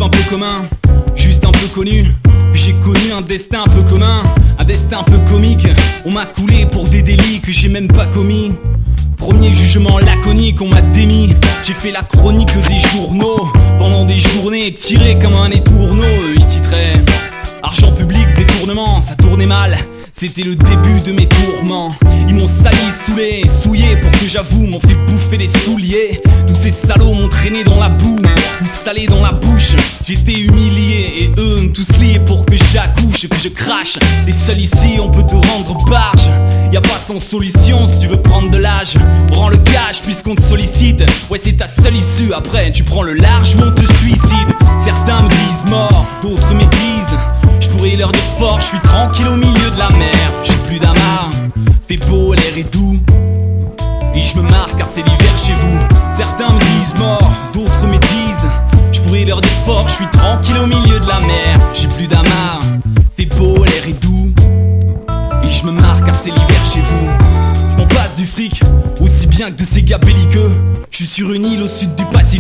un peu commun, juste un peu connu. Puis j'ai connu un destin un peu commun, un destin un peu comique. On m'a coulé pour des délits que j'ai même pas commis. Premier jugement laconique, on m'a démis. J'ai fait la chronique des journaux pendant des journées, tiré comme un étourneau. Ils titraient argent public, détournement, ça tournait mal. C'était le début de mes tourments. Ils m'ont sali, saoulé, souillé pour que j'avoue, m'ont fait bouffer les souliers. Tous ces salauds m'ont traîné dans la boue ou salé dans la bouche. J'étais humilié et eux me tous liés pour que j'accouche, que je crache. T'es seul ici, on peut te rendre barge. Y'a pas sans solution si tu veux prendre de l'âge. Rends le cash puisqu'on te sollicite. Ouais, c'est ta seule issue, après tu prends le large, mais on te suicide. Certains me disent mort, d'autres me disent je pourrais leur dire fort, je suis tranquille au milieu de la mer. J'ai plus d'amarre, fait beau, l'air est doux. Et je me marre car c'est l'hiver chez vous. Certains me disent mort, d'autres me disent je pourrais leur dire fort, je suis tranquille au milieu de la mer. J'ai plus d'amarre, fait beau, l'air est doux. Et je me marre car c'est l'hiver chez vous. Je m'en passe du fric, aussi bien que de ces gars belliqueux. Je suis sur une île au sud du Pacifique.